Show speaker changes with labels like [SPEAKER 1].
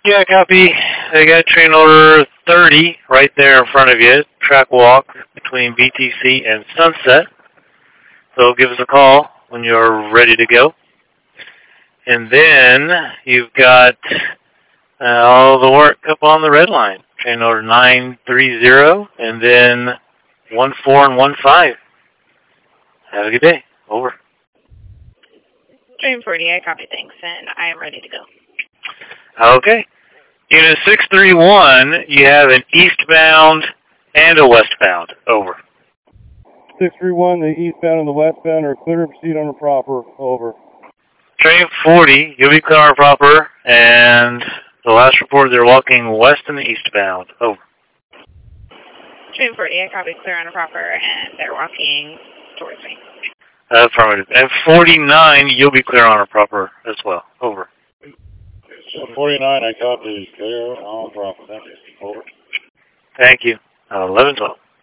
[SPEAKER 1] Yeah, copy. I got train order 30 right there in front of you. Track walk between BTC and Sunset. So give us a call when you're ready to go. And then you've got all the work up on the red line. Train order 930 and then 14 and 15. Have a good day. Over.
[SPEAKER 2] Train 40, I copy, thanks, and I am ready to go.
[SPEAKER 1] Okay. Unit 631, you have an eastbound and a westbound. Over.
[SPEAKER 3] 631, the eastbound and the westbound are clear to proceed on the proper. Over.
[SPEAKER 1] Train 40, you'll be clear on proper, and the last report they're walking west and the eastbound. Over.
[SPEAKER 2] Train 40, I copy, clear on the proper, and they're walking towards me.
[SPEAKER 1] Affirmative. And 49, you'll be clear on a proper as well. Over.
[SPEAKER 3] 49, I copy, clear on proper. Thank you. Over.
[SPEAKER 1] Thank you. 11-12.